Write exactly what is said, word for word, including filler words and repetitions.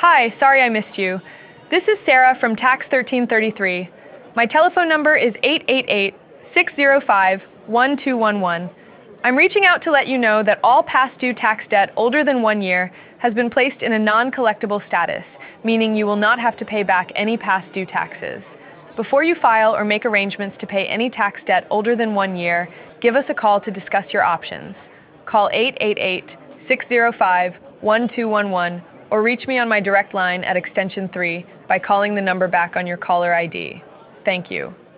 Hi, sorry I missed you. This is Sarah from Tax thirteen thirty-three. My telephone number is eight eight eight, six zero five, one two one one. I'm reaching out to let you know that all past due tax debt older than one year has been placed in a non-collectible status, meaning you will not have to pay back any past due taxes. Before you file or make arrangements to pay any tax debt older than one year, give us a call to discuss your options. Call eight eight eight, six zero five, one two one one or reach me on my direct line at extension three by calling the number back on your caller I D. Thank you.